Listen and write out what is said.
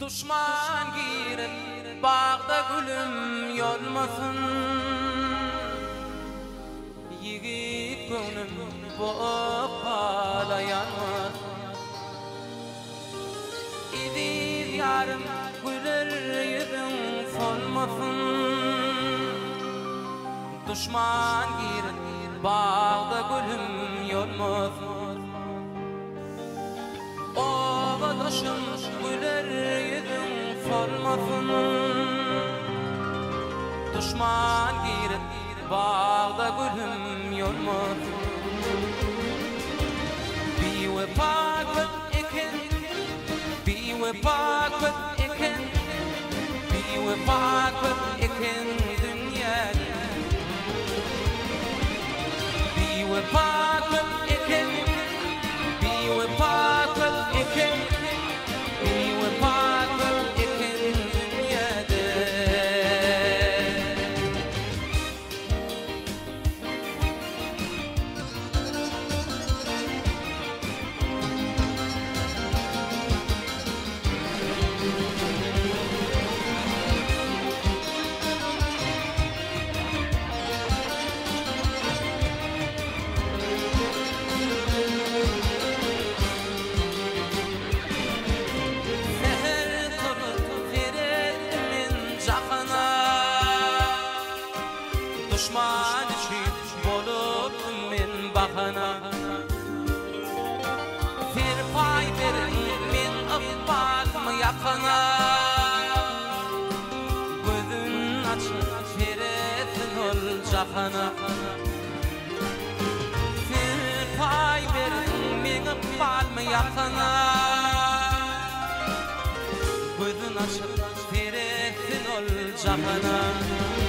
Düşman girip bağda gülüm yolmasın. Yigit gönlüm boğup bağlayanmaz. İdiz yarım güler yüzün solmasın. Düşman girip bağda gülüm yolmasın. Ovadaşım güler yüzün solmasın. Düşman girip bağda gülüm yolmasın. Bir vefakıt iken, bir vefakıt iken, bir vefakıt iken dünyada. Bir vefakıt iken, bir vefakıt iken, bir vefakıt iken dünyada. Düşman için bolup men bahana. Bir pay verin men ıbbal mı yakana. Gözün açıp veresin ol cahana. Bir pay verin men ıbbal mı yakana. Gözün açıp veresin ol cahana.